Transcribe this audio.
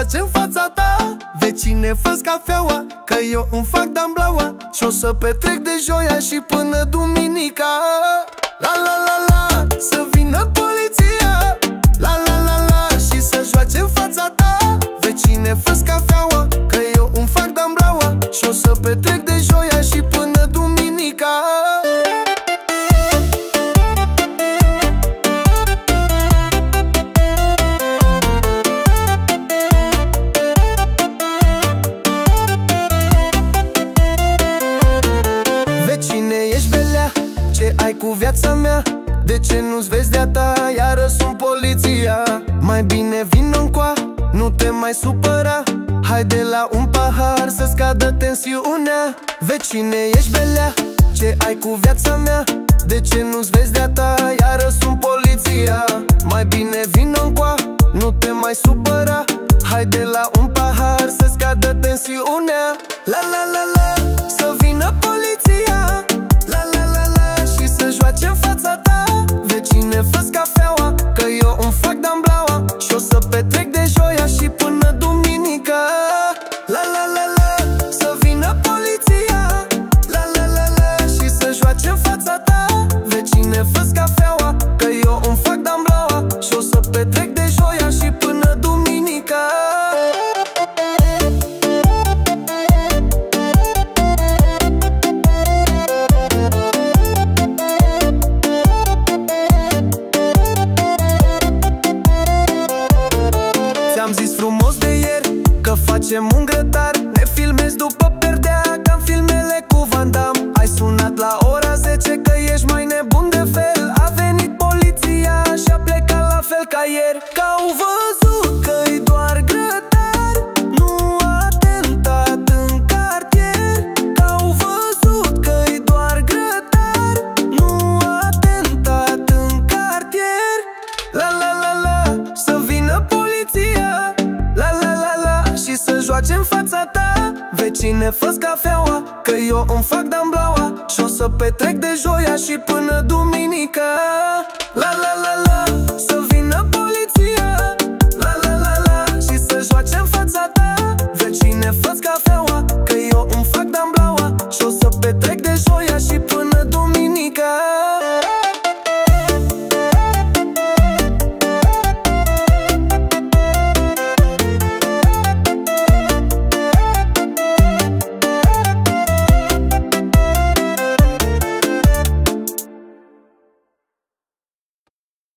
joace în fața ta. Vecine, fă-ți cafeaua, că eu îmi fac damblaua și o să petrec de joia și până duminica. La la la la, să vină poliția. La la la la, și să joace în fața ta. Vecine, fă-ți cafeaua, că eu îmi fac damblaua și o să petrec de joia și până duminica. Vecine, ești belea, ce ai cu viața mea? De ce nu-ți vezi de-a ta? Iară sunt poliția. Mai bine vino-ncoa, nu te mai supăra. Haide la un pahar să scadă tensiunea. Vecine, ești belea, ce ai cu viața mea? De ce nu-ți vezi de-a ta? Iară sunt poliția. Mai bine vino-ncoa, nu te mai supăra. Haide la un pahar să scadă tensiunea. La la la la, să vină poliția. La la la la, și să joace în fața ta. Vecine, fă-ți cafeaua, că eu îmi fac damblaua și o să petrec de joia și până duminica. La la la la, să vină poliția. La la la la, și să joace în fața ta. Vecine, fă-ți cafeaua, că eu îmi fac damblaua și o să petrec de joia și până duminica. Ți-am zis frumos de ieri că facem un grătar. Ne filmezi după perdea ca-n filmele cu Van Damme. Ai sunat la ora 10 că ești mai nebun de fel. A venit poliția și a plecat la fel ca ieri. Că au văzut că-i doar grătar, nu atentat în cartier. Că au văzut că-i doar grătar, nu atentat în cartier. La la la la, să vină poliția. La la la la, și să joace în fața ta. Vecine, fă-ți cafeaua, că eu îmi fac damblaua și o să petrec de joia și până duminica. La la la la.